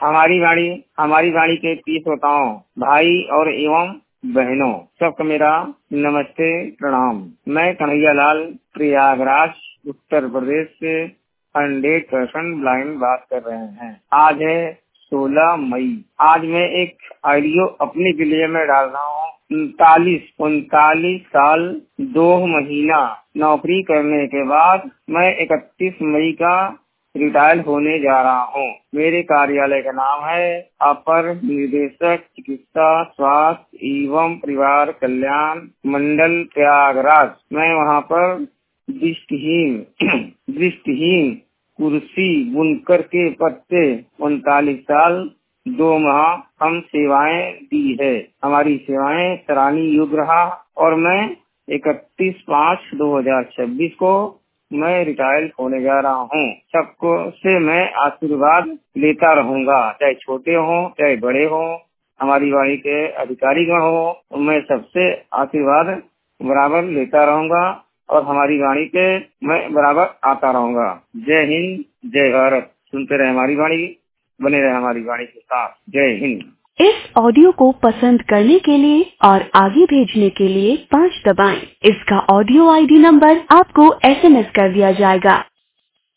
हमारी वाणी के प्रिय श्रोताओं, भाई और एवं बहनों, सबको मेरा नमस्ते प्रणाम। मैं कन्हैया लाल प्रयागराज उत्तर प्रदेश से 100% ब्लाइंड बात कर रहे हैं। आज है 16 मई। आज मैं एक ऑडियो अपने के लिए मैं डाल रहा हूँ। 39 साल 2 महीना नौकरी करने के बाद मैं 31 मई का रिटायर होने जा रहा हूँ। मेरे कार्यालय का नाम है अपर निदेशक चिकित्सा स्वास्थ्य एवं परिवार कल्याण मंडल प्रयागराज। मैं वहाँ पर दृष्टिहीन कुर्सी बुनकर के पद से 39 साल 2 माह हम सेवाएं दी है। हमारी सेवाएं सराहनीय योग्य रहा और मैं 31/5/2026 को मैं रिटायर होने जा रहा हूँ। सबको से मैं आशीर्वाद लेता रहूंगा, चाहे छोटे हों चाहे बड़े हों, हमारी वाणी के अधिकारीगण हो, मैं सबसे आशीर्वाद बराबर लेता रहूंगा और हमारी वाणी के मैं बराबर आता रहूंगा। जय हिंद, जय भारत। सुनते रहे हमारी वाणी, बने रहे हमारी वाणी के साथ। जय हिंद। इस ऑडियो को पसंद करने के लिए और आगे भेजने के लिए 5 दबाएं। इसका ऑडियो ID नंबर आपको SMS कर दिया जाएगा।